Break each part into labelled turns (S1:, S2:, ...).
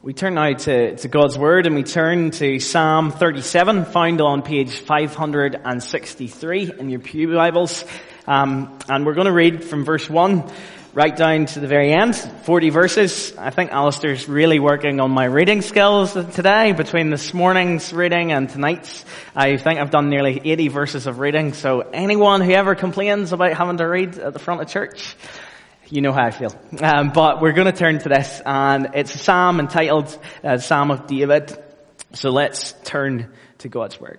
S1: We turn now to God's Word, and we turn to Psalm 37, found on page 563 in your Pew Bibles. And we're going to read from verse 1 right down to the very end, 40 verses. I think Alistair's really working on my reading skills today. Between this morning's reading and tonight's, I think I've done nearly 80 verses of reading. So anyone who ever complains about having to read at the front of church, you know how I feel. But we're going to turn to this, and it's a psalm entitled Psalm of David. So let's turn to God's Word.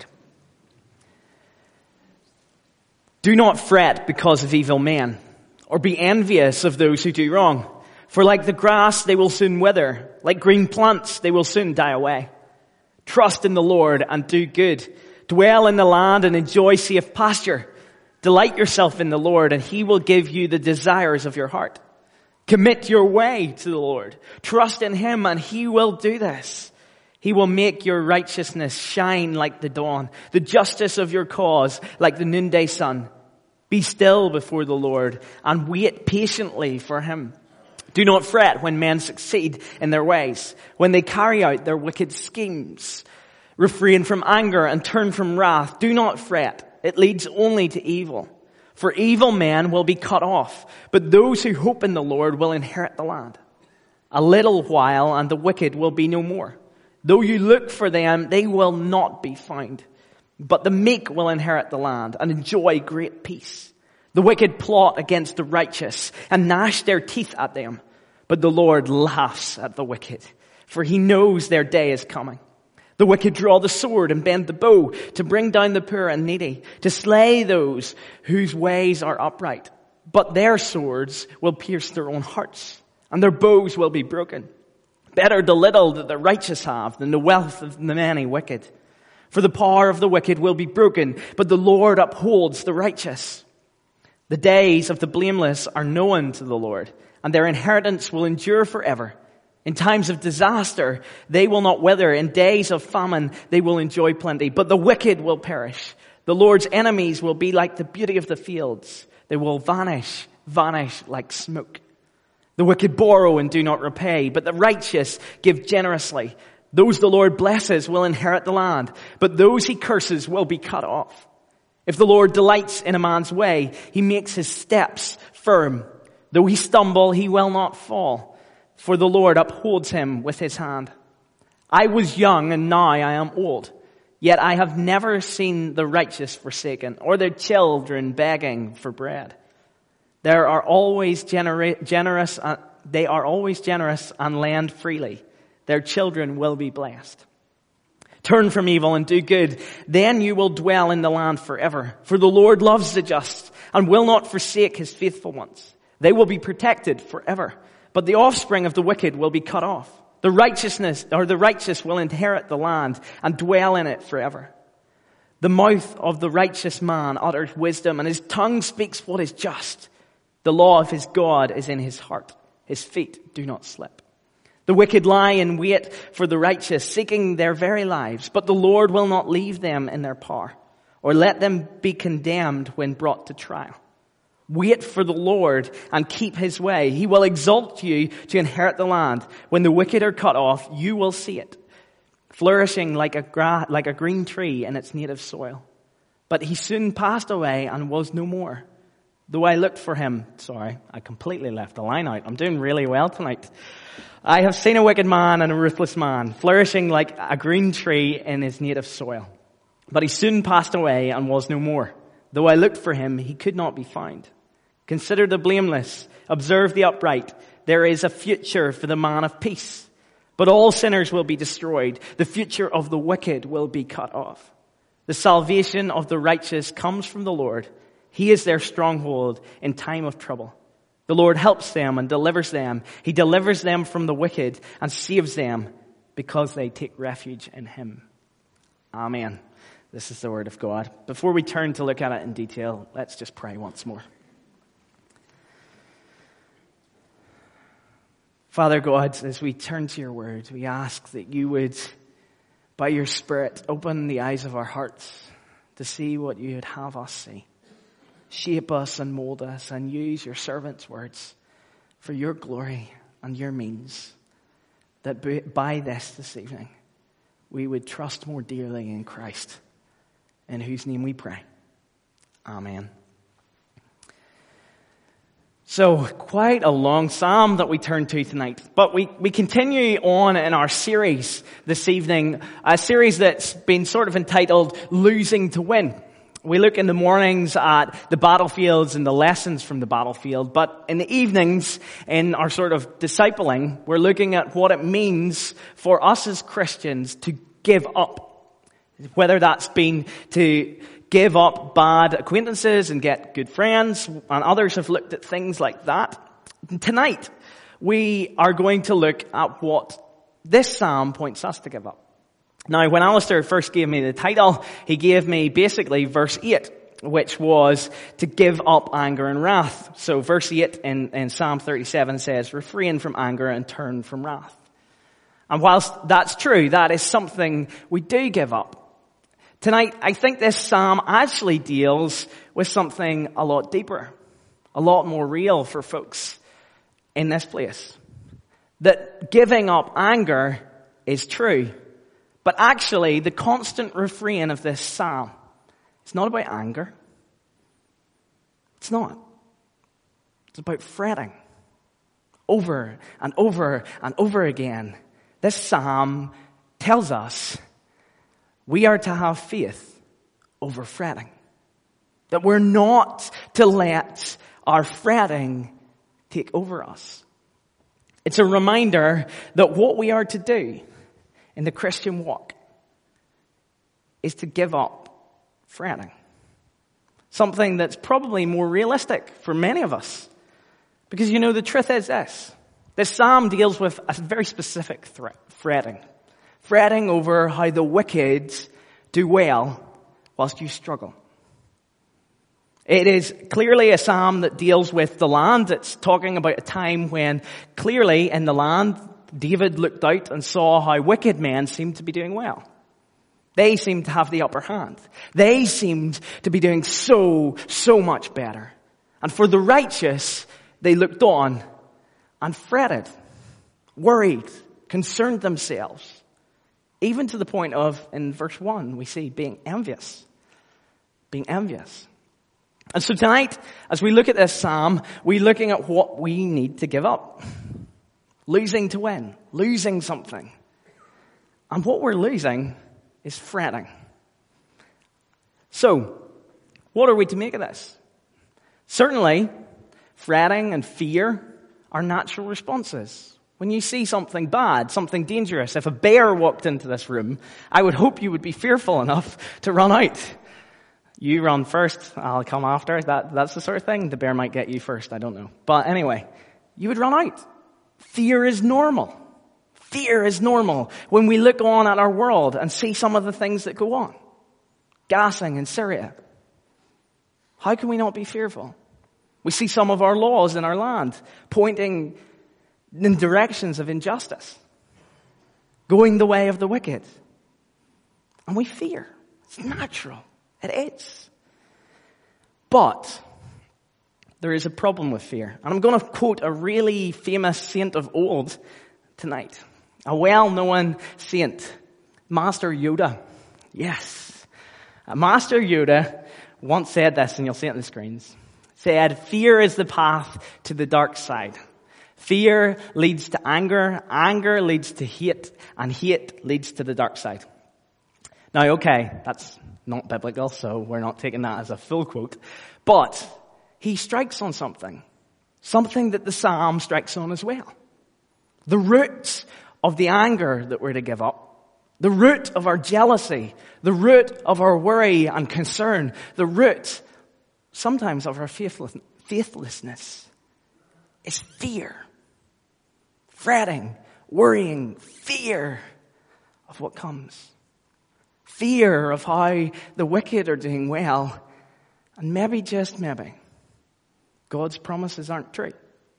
S1: Do not fret because of evil men, or be envious of those who do wrong. For like the grass, they will soon wither. Like green plants, they will soon die away. Trust in the Lord and do good. Dwell in the land and enjoy safe pasture. Delight yourself in the Lord, and He will give you the desires of your heart. Commit your way to the Lord. Trust in Him, and He will do this. He will make your righteousness shine like the dawn, the justice of your cause like the noonday sun. Be still before the Lord, and wait patiently for Him. Do not fret when men succeed in their ways, when they carry out their wicked schemes. Refrain from anger and turn from wrath. Do not fret. It leads only to evil. For evil men will be cut off, but those who hope in the Lord will inherit the land. A little while and the wicked will be no more. Though you look for them, they will not be found. But the meek will inherit the land and enjoy great peace. The wicked plot against the righteous and gnash their teeth at them. But the Lord laughs at the wicked, for He knows their day is coming. The wicked draw the sword and bend the bow to bring down the poor and needy, to slay those whose ways are upright. But their swords will pierce their own hearts, and their bows will be broken. Better the little that the righteous have than the wealth of the many wicked. For the power of the wicked will be broken, but the Lord upholds the righteous. The days of the blameless are known to the Lord, and their inheritance will endure forever. In times of disaster, they will not wither. In days of famine, they will enjoy plenty. But the wicked will perish. The Lord's enemies will be like the beauty of the fields. They will vanish like smoke. The wicked borrow and do not repay, but the righteous give generously. Those the Lord blesses will inherit the land, but those He curses will be cut off. If the Lord delights in a man's way, He makes his steps firm. Though he stumble, he will not fall. For the Lord upholds him with His hand. I was young and now I am old. Yet I have never seen the righteous forsaken or their children begging for bread. They are always generous and lend freely. Their children will be blessed. Turn from evil and do good. Then you will dwell in the land forever. For the Lord loves the just and will not forsake His faithful ones. They will be protected forever. But the offspring of the wicked will be cut off. The righteous will inherit the land and dwell in it forever. The mouth of the righteous man utters wisdom, and his tongue speaks what is just. The law of his God is in his heart. His feet do not slip. The wicked lie in wait for the righteous, seeking their very lives. But the Lord will not leave them in their power, or let them be condemned when brought to trial. Wait for the Lord and keep His way. He will exalt you to inherit the land. When the wicked are cut off, you will see it, flourishing like a green tree in its native soil. But he soon passed away and was no more. Though I looked for him, I completely left the line out. I'm doing really well tonight. I have seen a wicked man and a ruthless man, flourishing like a green tree in his native soil. But he soon passed away and was no more. Though I looked for him, he could not be found. Consider the blameless. Observe the upright. There is a future for the man of peace. But all sinners will be destroyed. The future of the wicked will be cut off. The salvation of the righteous comes from the Lord. He is their stronghold in time of trouble. The Lord helps them and delivers them. He delivers them from the wicked and saves them because they take refuge in Him. Amen. This is the Word of God. Before we turn to look at it in detail, let's just pray once more. Father God, as we turn to Your Word, we ask that You would, by Your Spirit, open the eyes of our hearts to see what You would have us see. Shape us and mold us and use Your servants' words for Your glory and Your means. that by this evening, we would trust more dearly in Christ, in whose name we pray. Amen. So, quite a long psalm that we turn to tonight. But we continue on in our series this evening, a series that's been sort of entitled Losing to Win. We look in the mornings at the battlefields and the lessons from the battlefield, but in the evenings, in our sort of discipling, we're looking at what it means for us as Christians to give up. Whether that's been to give up bad acquaintances and get good friends, and others have looked at things like that. Tonight, we are going to look at what this psalm points us to give up. Now, when Alistair first gave me the title, he gave me basically verse 8, which was to give up anger and wrath. So verse 8 in Psalm 37 says, refrain from anger and turn from wrath. And whilst that's true, that is something we do give up. Tonight, I think this psalm actually deals with something a lot deeper, a lot more real for folks in this place. That giving up anger is true, but actually the constant refrain of this psalm, it's not about anger. It's not. It's about fretting over and over and over again. This psalm tells us we are to have faith over fretting. That we're not to let our fretting take over us. It's a reminder that what we are to do in the Christian walk is to give up fretting. Something that's probably more realistic for many of us. Because the truth is this. This psalm deals with a very specific fretting. Fretting over how the wicked do well whilst you struggle. It is clearly a psalm that deals with the land. It's talking about a time when clearly in the land, David looked out and saw how wicked men seemed to be doing well. They seemed to have the upper hand. They seemed to be doing so much better. And for the righteous, they looked on and fretted, worried, concerned themselves. Even to the point of, in verse 1, we see being envious. Being envious. And so tonight, as we look at this psalm, we're looking at what we need to give up. Losing to win. Losing something. And what we're losing is fretting. So, what are we to make of this? Certainly, fretting and fear are natural responses. When you see something bad, something dangerous, if a bear walked into this room, I would hope you would be fearful enough to run out. You run first, I'll come after. That's the sort of thing. The bear might get you first, I don't know. But anyway, you would run out. Fear is normal. Fear is normal when we look on at our world and see some of the things that go on. Gassing in Syria. How can we not be fearful? We see some of our laws in our land pointing in directions of injustice, going the way of the wicked. And we fear. It's natural. It is. But there is a problem with fear. And I'm going to quote a really famous saint of old tonight. A well-known saint, Master Yoda. Yes. Master Yoda once said this, and you'll see it on the screens. Said, fear is the path to the dark side. Fear leads to anger, anger leads to hate, and hate leads to the dark side. Now, okay, that's not biblical, so we're not taking that as a full quote. But he strikes on something that the psalm strikes on as well. The root of the anger that we're to give up, the root of our jealousy, the root of our worry and concern, the root sometimes of our faithlessness is fear. Fretting, worrying, fear of what comes. Fear of how the wicked are doing well. And maybe, just maybe, God's promises aren't true.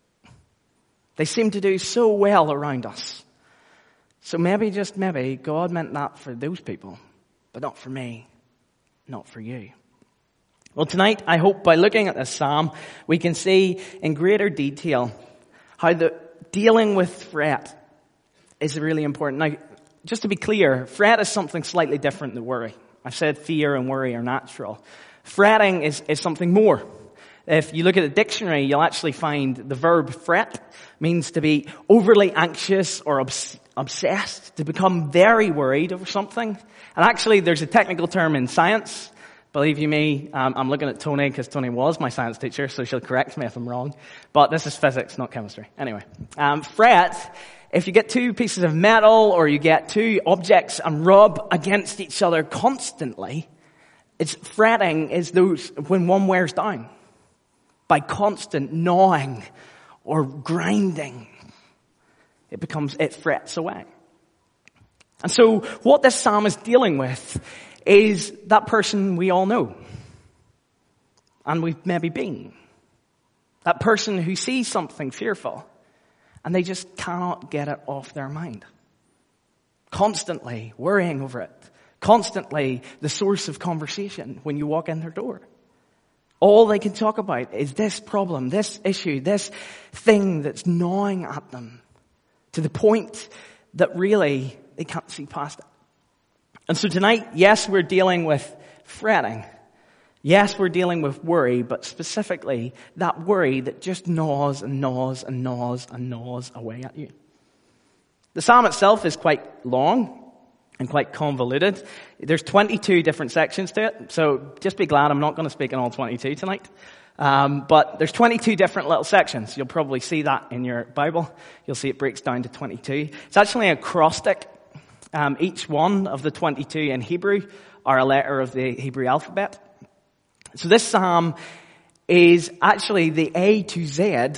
S1: They seem to do so well around us. So maybe, just maybe, God meant that for those people, but not for me, not for you. Well, tonight, I hope by looking at this psalm, we can see in greater detail how the dealing with fret is really important. Now, just to be clear, fret is something slightly different than worry. I've said fear and worry are natural. Fretting is something more. If you look at the dictionary, you'll actually find the verb fret means to be overly anxious or obsessed, to become very worried over something. And actually, there's a technical term in science. Believe you me, I'm looking at Tony because Tony was my science teacher, so she'll correct me if I'm wrong. But this is physics, not chemistry. Anyway, fret, if you get two pieces of metal or you get two objects and rub against each other constantly, fretting is those when one wears down by constant gnawing or grinding. It frets away. And so what this psalm is dealing with is that person we all know. And we've maybe been. That person who sees something fearful and they just cannot get it off their mind. Constantly worrying over it. Constantly the source of conversation when you walk in their door. All they can talk about is this problem, this issue, this thing that's gnawing at them to the point that really they can't see past it. And so tonight, yes, we're dealing with fretting. Yes, we're dealing with worry, but specifically that worry that just gnaws and gnaws and gnaws and gnaws away at you. The psalm itself is quite long and quite convoluted. There's 22 different sections to it, so just be glad I'm not going to speak in all 22 tonight. But there's 22 different little sections. You'll probably see that in your Bible. You'll see it breaks down to 22. It's actually an acrostic. Each one of the 22 in Hebrew are a letter of the Hebrew alphabet. So this psalm is actually the A to Z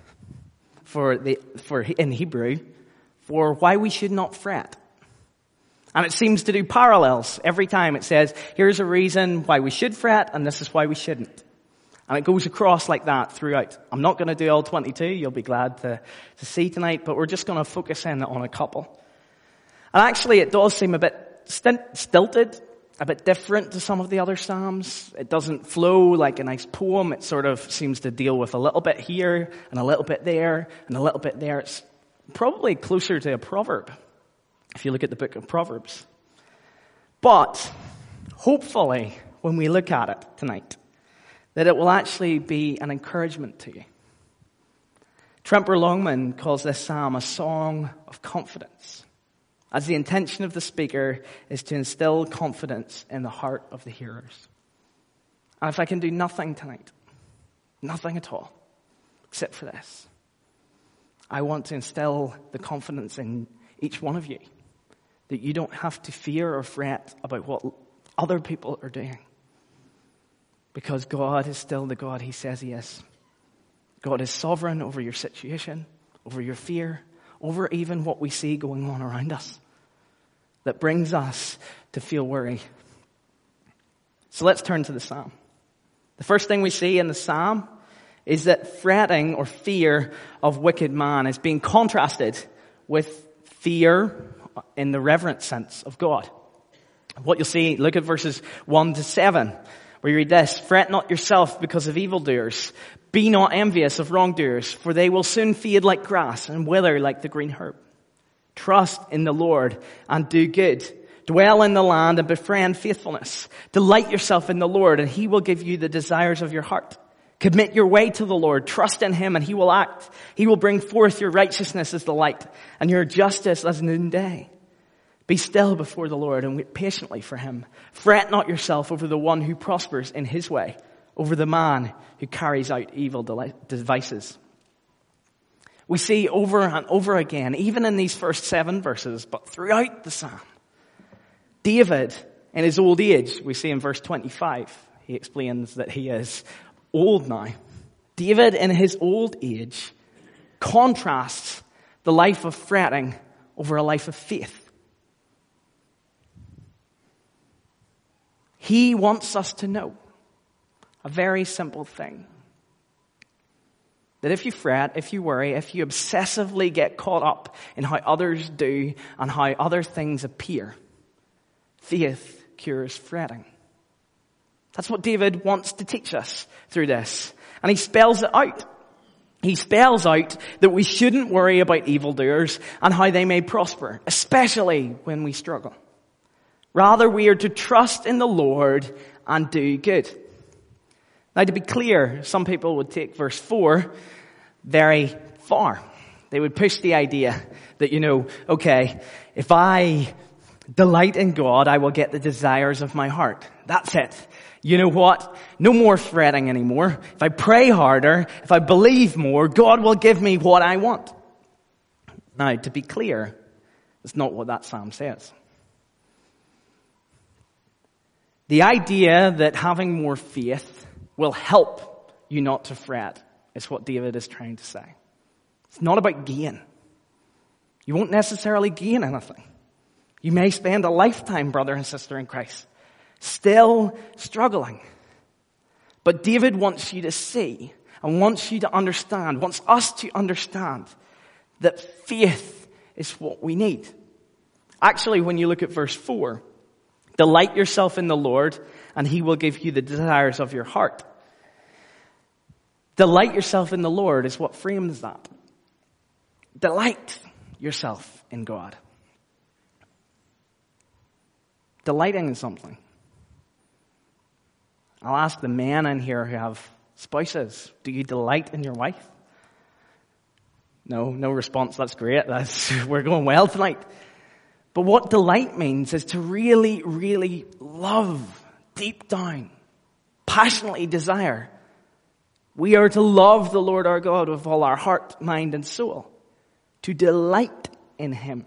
S1: for in Hebrew for why we should not fret. And it seems to do parallels. Every time it says, here's a reason why we should fret, and this is why we shouldn't. And it goes across like that throughout. I'm not going to do all 22. You'll be glad to see tonight, but we're just going to focus in on a couple. And actually, it does seem a bit stilted, a bit different to some of the other psalms. It doesn't flow like a nice poem. It sort of seems to deal with a little bit here, and a little bit there, and a little bit there. It's probably closer to a proverb, if you look at the book of Proverbs. But, hopefully, when we look at it tonight, that it will actually be an encouragement to you. Tremper Longman calls this psalm a song of confidence, as the intention of the speaker is to instill confidence in the heart of the hearers. And if I can do nothing tonight, nothing at all, except for this, I want to instill the confidence in each one of you that you don't have to fear or fret about what other people are doing. Because God is still the God He says He is. God is sovereign over your situation, over your fear, over even what we see going on around us that brings us to feel worry. So let's turn to the psalm. The first thing we see in the psalm is that fretting or fear of wicked man is being contrasted with fear in the reverent sense of God. What you'll see, look at verses 1 to 7, where you read this: "Fret not yourself because of evildoers. Be not envious of wrongdoers, for they will soon fade like grass and wither like the green herb. Trust in the Lord and do good. Dwell in the land and befriend faithfulness. Delight yourself in the Lord, and He will give you the desires of your heart. Commit your way to the Lord. Trust in Him, and He will act. He will bring forth your righteousness as the light, and your justice as noonday. Be still before the Lord and wait patiently for Him. Fret not yourself over the one who prospers in his way, over the man who carries out evil devices." We see over and over again, even in these first 7 verses, but throughout the psalm, David, in his old age, we see in verse 25, he explains that he is old now. David, in his old age, contrasts the life of fretting over a life of faith. He wants us to know a very simple thing. That if you fret, if you worry, if you obsessively get caught up in how others do and how other things appear, faith cures fretting. That's what David wants to teach us through this. And he spells it out. he spells out that we shouldn't worry about evildoers and how they may prosper, especially when we struggle. Rather, we are to trust in the Lord and do good. Now, to be clear, some people would take verse 4 very far. They would push the idea that, okay, if I delight in God, I will get the desires of my heart. That's it. You know what? No more fretting anymore. If I pray harder, if I believe more, God will give me what I want. Now, to be clear, that's not what that psalm says. The idea that having more faith will help you not to fret is what David is trying to say. It's not about gain. You won't necessarily gain anything. You may spend a lifetime, brother and sister in Christ, still struggling. But David wants you to see and wants you to understand, wants us to understand that faith is what we need. Actually, when you look at verse 4, delight yourself in the Lord and he will give you the desires of your heart. Delight yourself in the Lord is what frames that. Delight yourself in God. Delighting in something. I'll ask the men in here who have spouses, do you delight in your wife? No response. That's great. We're going well tonight. But what delight means is to really, really love deep down, passionately desire. We are to love the Lord our God with all our heart, mind, and soul. To delight in him.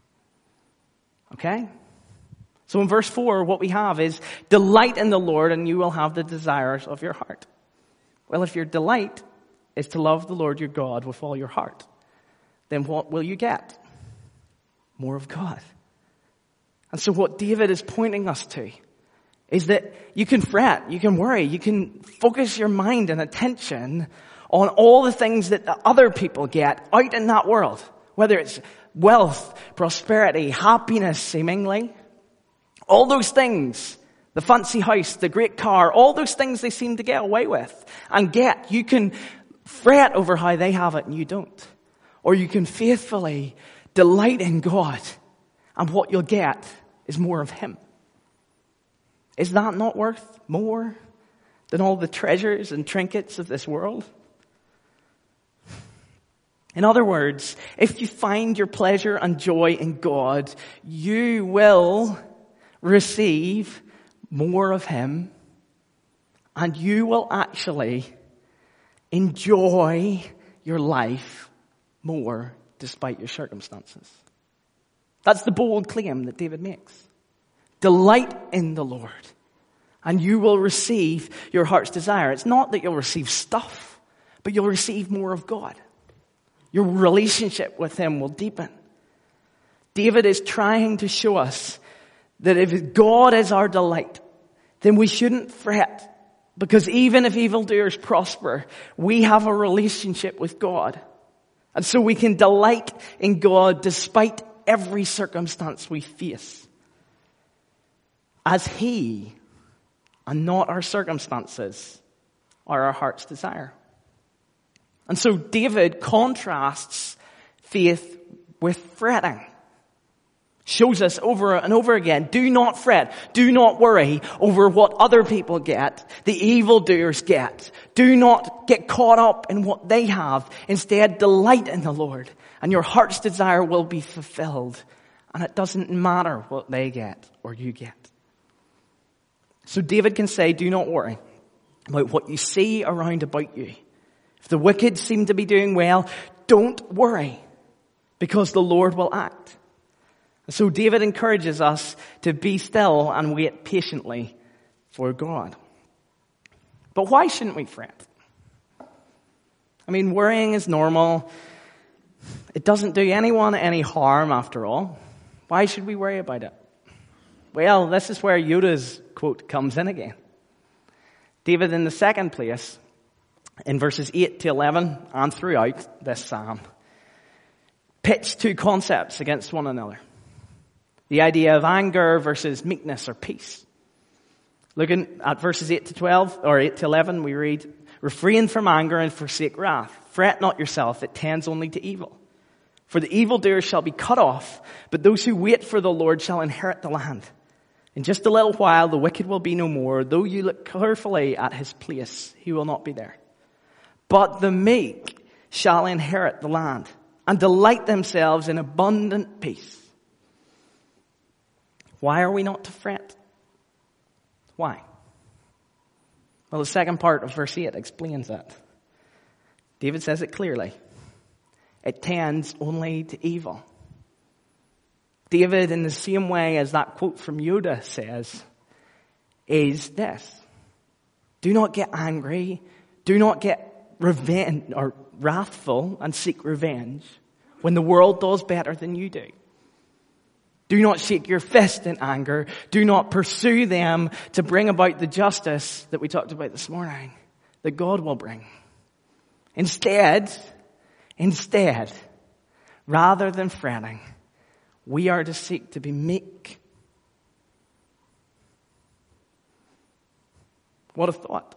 S1: Okay? So in verse 4, what we have is, delight in the Lord and you will have the desires of your heart. Well, if your delight is to love the Lord your God with all your heart, then what will you get? More of God. And so what David is pointing us to is that you can fret, you can worry, you can focus your mind and attention on all the things that the other people get out in that world. Whether it's wealth, prosperity, happiness seemingly. All those things, the fancy house, the great car, all those things they seem to get away with and get. You can fret over how they have it and you don't. Or you can faithfully delight in God and what you'll get is more of him. Is that not worth more than all the treasures and trinkets of this world? In other words, if you find your pleasure and joy in God, you will receive more of him and you will actually enjoy your life more despite your circumstances. That's the bold claim that David makes. Delight in the Lord and you will receive your heart's desire. It's not that you'll receive stuff, but you'll receive more of God. Your relationship with him will deepen. David is trying to show us that if God is our delight, then we shouldn't fret. Because even if evildoers prosper, we have a relationship with God. And so we can delight in God despite every circumstance we face. As he, and not our circumstances, are our heart's desire. And so David contrasts faith with fretting. Shows us over and over again, do not fret, do not worry over what other people get, the evildoers get. Do not get caught up in what they have. Instead, delight in the Lord and your heart's desire will be fulfilled. And it doesn't matter what they get or you get. So David can say, do not worry about what you see around about you. If the wicked seem to be doing well, don't worry because the Lord will act. So David encourages us to be still and wait patiently for God. But why shouldn't we fret? I mean, worrying is normal. It doesn't do anyone any harm after all. Why should we worry about it? Well, this is where Yoda's quote comes in again. David, in the second place, in verses 8 to 11 and throughout this psalm, pits two concepts against one another. The idea of anger versus meekness or peace. Looking at verses 8 to 12, or 8 to 11, we read, Refrain from anger and forsake wrath. Fret not yourself, it tends only to evil. For the evildoer shall be cut off, but those who wait for the Lord shall inherit the land. In just a little while the wicked will be no more. Though you look carefully at his place, he will not be there. But the meek shall inherit the land and delight themselves in abundant peace. Why are we not to fret? Why? Well, the second part of verse 8 explains that. David says it clearly. It tends only to evil. David, in the same way as that quote from Yoda says, is this. Do not get angry. Do not get revenge or wrathful and seek revenge when the world does better than you do. Do not shake your fist in anger. Do not pursue them to bring about the justice that we talked about this morning, that God will bring. Instead, rather than fretting, we are to seek to be meek. What a thought.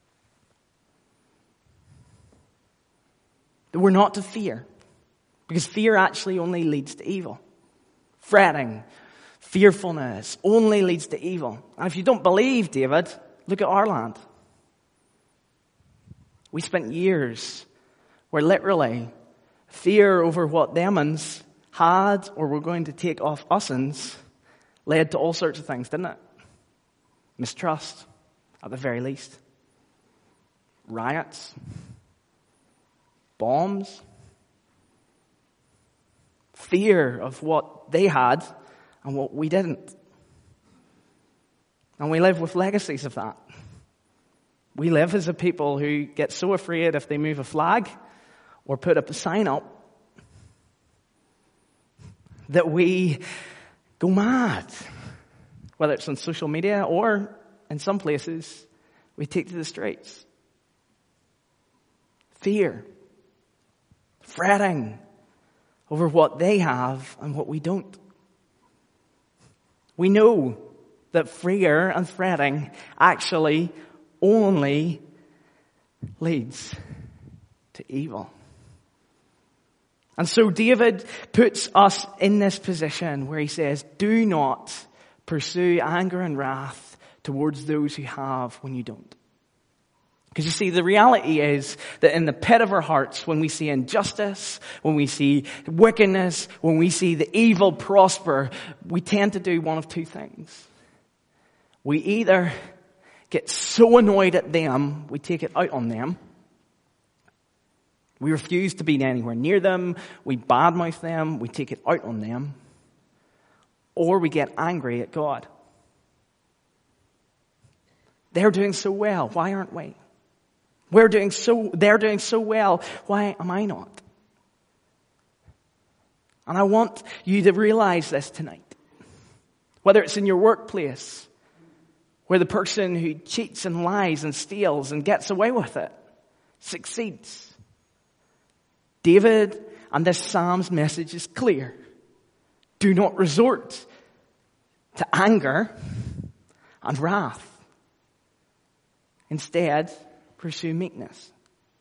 S1: That we're not to fear, because fear actually only leads to evil. Fretting, fearfulness only leads to evil. And if you don't believe David, look at our land. We spent years where literally fear over what themans had or were going to take off us'ns led to all sorts of things, didn't it? Mistrust, at the very least. Riots. Bombs. Fear of what they had and what we didn't. And we live with legacies of that. We live as a people who get so afraid if they move a flag or put up a sign up that we go mad. Whether it's on social media or in some places we take to the streets. Fear. Fretting over what they have and what we don't. We know that fear and fretting actually only leads to evil. And so David puts us in this position where he says, do not pursue anger and wrath towards those who have when you don't. Because you see, the reality is that in the pit of our hearts, when we see injustice, when we see wickedness, when we see the evil prosper, we tend to do one of two things. We either get so annoyed at them, we take it out on them. We refuse to be anywhere near them. We badmouth them. We take it out on them. Or we get angry at God. They're doing so well. Why aren't we? They're doing so well. Why am I not? And I want you to realize this tonight. Whether it's in your workplace, where the person who cheats and lies and steals and gets away with it succeeds. David and this Psalm's message is clear. Do not resort to anger and wrath. Instead, pursue meekness.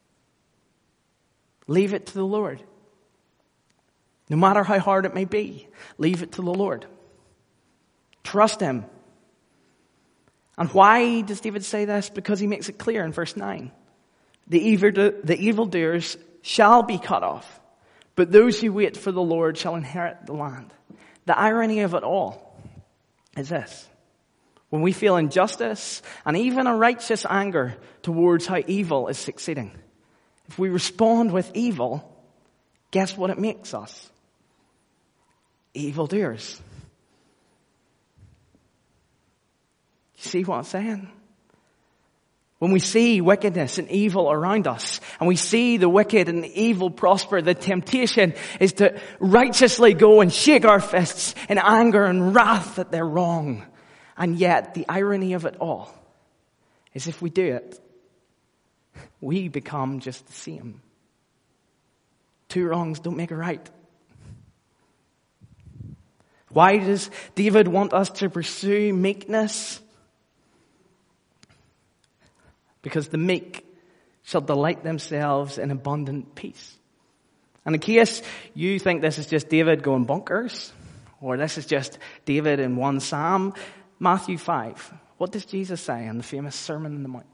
S1: Leave it to the Lord. No matter how hard it may be, leave it to the Lord. Trust Him. And why does David say this? Because he makes it clear in verse 9. The evildoers shall be cut off, but those who wait for the Lord shall inherit the land. The irony of it all is this. When we feel injustice and even a righteous anger towards how evil is succeeding, if we respond with evil, guess what it makes us? Evildoers. You see what I'm saying? When we see wickedness and evil around us, and we see the wicked and the evil prosper, the temptation is to righteously go and shake our fists in anger and wrath that they're wrong. And yet, the irony of it all is if we do it, we become just the same. Two wrongs don't make a right. Why does David want us to pursue meekness? Because the meek shall delight themselves in abundant peace. And in case you think this is just David going bonkers, or this is just David in one psalm, Matthew 5, what does Jesus say in the famous Sermon on the Mount?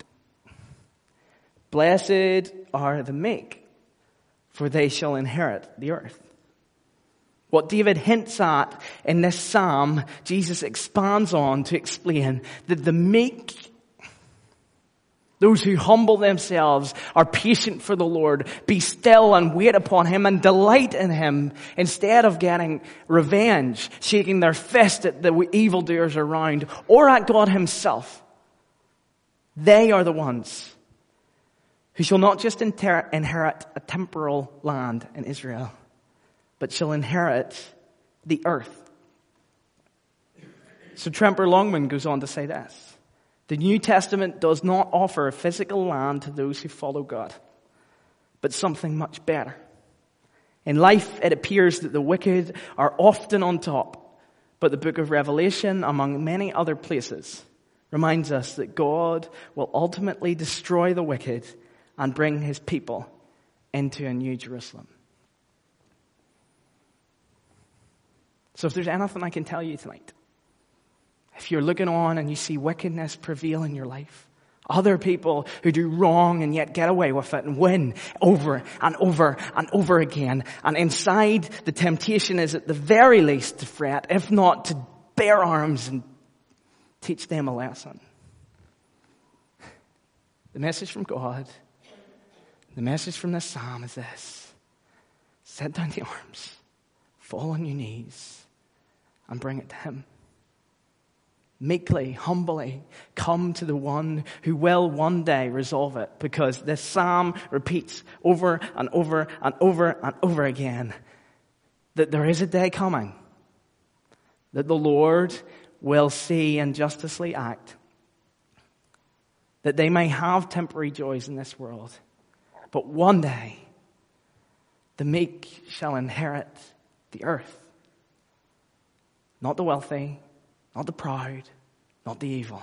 S1: Blessed are the meek, for they shall inherit the earth. What David hints at in this psalm, Jesus expands on to explain that the meek, those who humble themselves, are patient for the Lord, be still and wait upon Him and delight in Him instead of getting revenge, shaking their fist at the evildoers around or at God Himself. They are the ones who shall not just inherit a temporal land in Israel, but shall inherit the earth. So Tremper Longman goes on to say this: the New Testament does not offer a physical land to those who follow God, but something much better. In life, it appears that the wicked are often on top, but the book of Revelation, among many other places, reminds us that God will ultimately destroy the wicked and bring His people into a new Jerusalem. So if there's anything I can tell you tonight, if you're looking on and you see wickedness prevail in your life, other people who do wrong and yet get away with it and win over and over and over again, and inside the temptation is at the very least to fret, if not to bear arms and teach them a lesson. The message from God, the message from this psalm is this: set down the arms, fall on your knees, and bring it to Him. Meekly, humbly, come to the one who will one day resolve it, because this psalm repeats over and over and over and over again that there is a day coming that the Lord will see and justly act, that they may have temporary joys in this world, but one day the meek shall inherit the earth. Not the wealthy, not the proud, not the evil.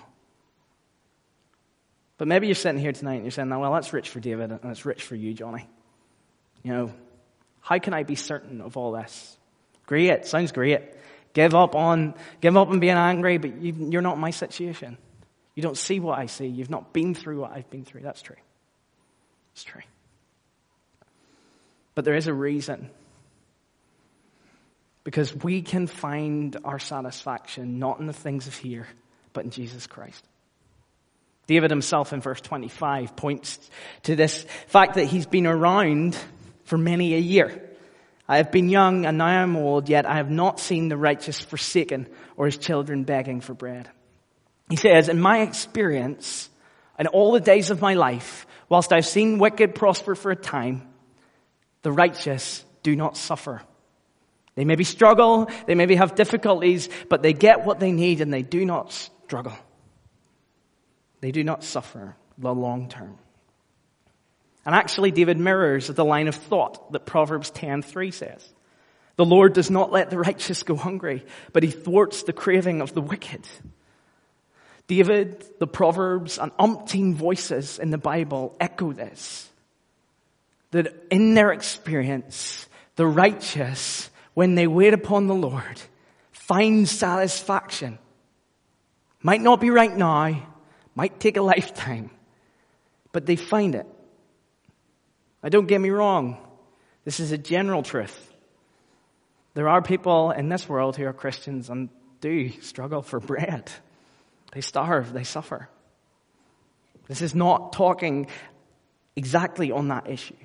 S1: But maybe you're sitting here tonight and you're saying, well, that's rich for David and it's rich for you, Johnny. You know, how can I be certain of all this? Great, sounds great. Give up on being angry, but you're not in my situation. You don't see what I see. You've not been through what I've been through. That's true. It's true. But there is a reason. Because we can find our satisfaction not in the things of here, but in Jesus Christ. David himself in verse 25 points to this fact that he's been around for many a year. I have been young and now I am old, yet I have not seen the righteous forsaken or his children begging for bread. He says, in my experience, in all the days of my life, whilst I've seen wicked prosper for a time, the righteous do not suffer. They maybe struggle, they maybe have difficulties, but they get what they need and they do not struggle. They do not suffer the long term. And actually, David mirrors the line of thought that Proverbs 10:3 says. The Lord does not let the righteous go hungry, but He thwarts the craving of the wicked. David, the Proverbs, and umpteen voices in the Bible echo this. That in their experience, the righteous, when they wait upon the Lord, find satisfaction. Might not be right now, might take a lifetime, but they find it. Now, don't get me wrong. This is a general truth. There are people in this world who are Christians and do struggle for bread. They starve, they suffer. This is not talking exactly on that issue.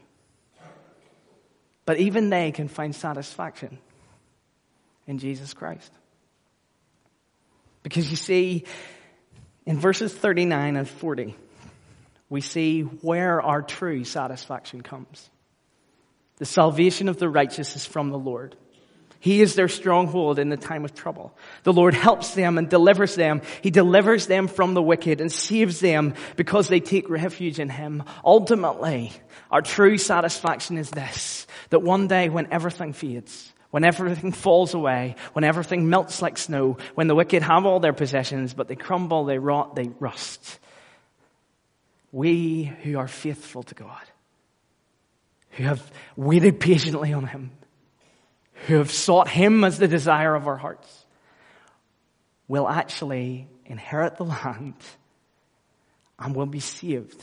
S1: But even they can find satisfaction in Jesus Christ. Because you see, in verses 39 and 40, we see where our true satisfaction comes. The salvation of the righteous is from the Lord. He is their stronghold in the time of trouble. The Lord helps them and delivers them. He delivers them from the wicked and saves them because they take refuge in Him. Ultimately, our true satisfaction is this, that one day when everything fades, when everything falls away, when everything melts like snow, when the wicked have all their possessions, but they crumble, they rot, they rust, We who are faithful to God, who have waited patiently on him, who have sought him as the desire of our hearts, will actually inherit the land and will be saved.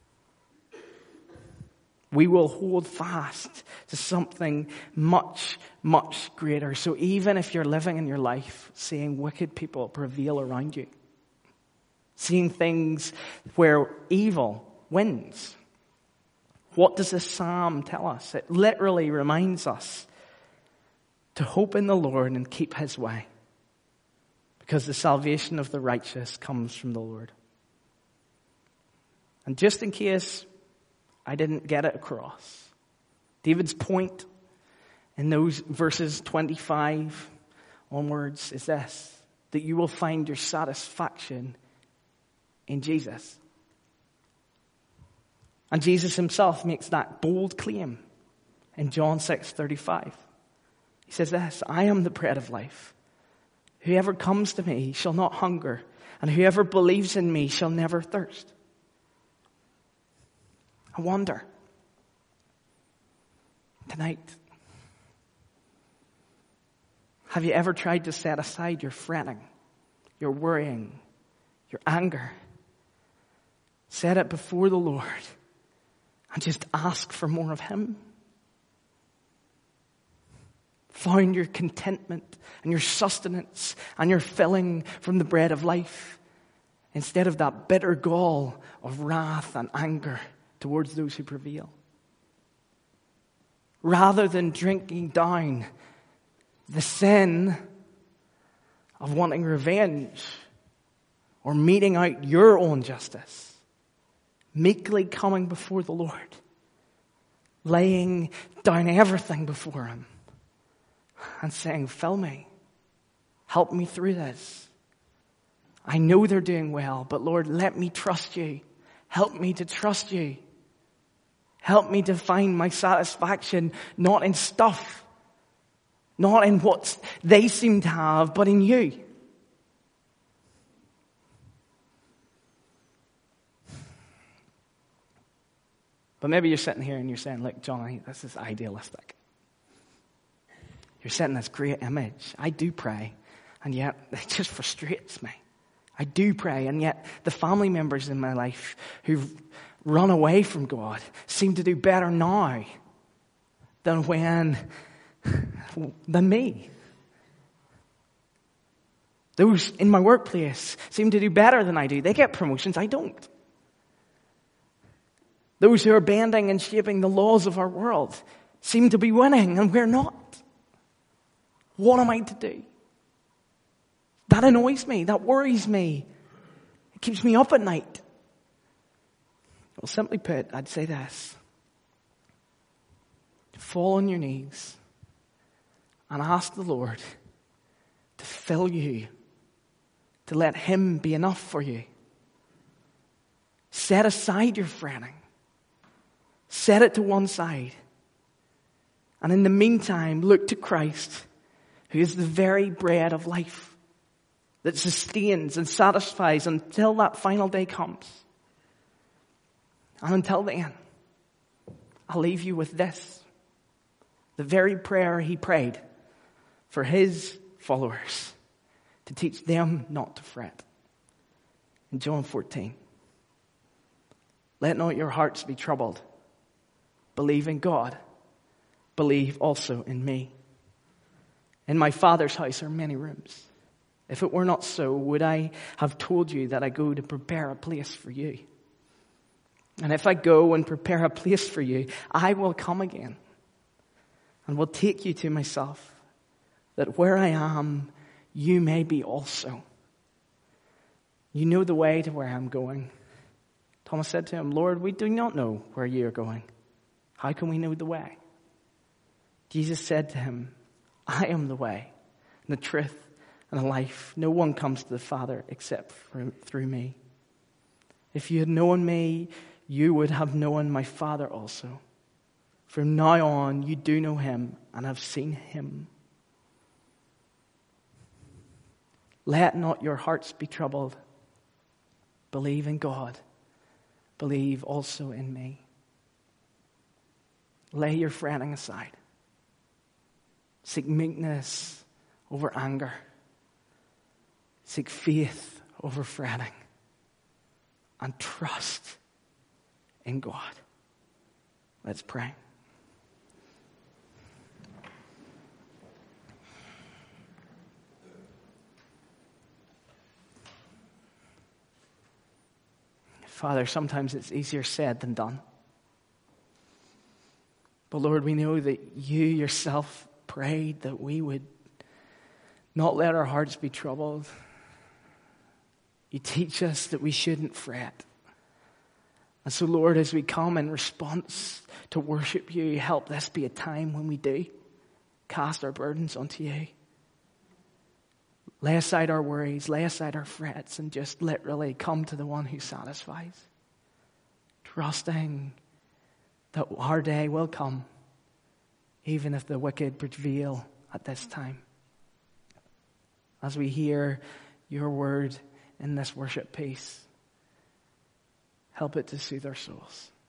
S1: We will hold fast to something much, much greater. So even if you're living in your life seeing wicked people prevail around you, seeing things where evil wins, what does this psalm tell us? It literally reminds us to hope in the Lord and keep his way, because the salvation of the righteous comes from the Lord. And just in case I didn't get it across, David's point in those verses 25 onwards is this: that you will find your satisfaction in Jesus. And Jesus himself makes that bold claim in John 6:35. He says this: I am the bread of life. Whoever comes to me shall not hunger, and whoever believes in me shall never thirst. I wonder, tonight, have you ever tried to set aside your fretting, your worrying, your anger? Set it before the Lord and just ask for more of him. Find your contentment and your sustenance and your filling from the bread of life, instead of that bitter gall of wrath and anger towards those who prevail. Rather than drinking down the sin of wanting revenge or meting out your own justice, meekly coming before the Lord, laying down everything before him and saying, fill me, help me through this. I know they're doing well, but Lord, let me trust you. Help me to trust you. Help me to find my satisfaction not in stuff, not in what they seem to have, but in you. But maybe you're sitting here and you're saying, look, Johnny, this is idealistic. You're setting this great image. I do pray, and yet it just frustrates me. I do pray, and yet the family members in my life who've run away from God seem to do better now than me. Those in my workplace seem to do better than I do. They get promotions, I don't. Those who are bending and shaping the laws of our world seem to be winning, and we're not. What am I to do? That annoys me. That worries me. It keeps me up at night. Well, simply put, I'd say this: fall on your knees and ask the Lord to fill you, to let him be enough for you. Set aside your fretting. Set it to one side. And in the meantime, look to Christ, who is the very bread of life that sustains and satisfies until that final day comes. And until then, I'll leave you with this: the very prayer he prayed for his followers, to teach them not to fret. In John 14, let not your hearts be troubled. Believe in God. Believe also in me. In my Father's house are many rooms. If it were not so, would I have told you that I go to prepare a place for you? And if I go and prepare a place for you, I will come again and will take you to myself, that where I am, you may be also. You know the way to where I'm going. Thomas said to him, Lord, we do not know where you are going. How can we know the way? Jesus said to him, I am the way, and the truth, and the life. No one comes to the Father except through me. If you had known me, you would have known my Father also. From now on, you do know him and have seen him. Let not your hearts be troubled. Believe in God. believe also in me. Lay your fretting aside. Seek meekness over anger. Seek faith over fretting. And trust in God. Let's pray. Father, sometimes it's easier said than done. But Lord, we know that you yourself prayed that we would not let our hearts be troubled. You teach us that we shouldn't fret. And so, Lord, as we come in response to worship you, help this be a time when we do cast our burdens onto you. Lay aside our worries, lay aside our frets, and just literally come to the one who satisfies. Trusting that our day will come, even if the wicked prevail at this time. As we hear your word in this worship piece, help it to soothe our souls.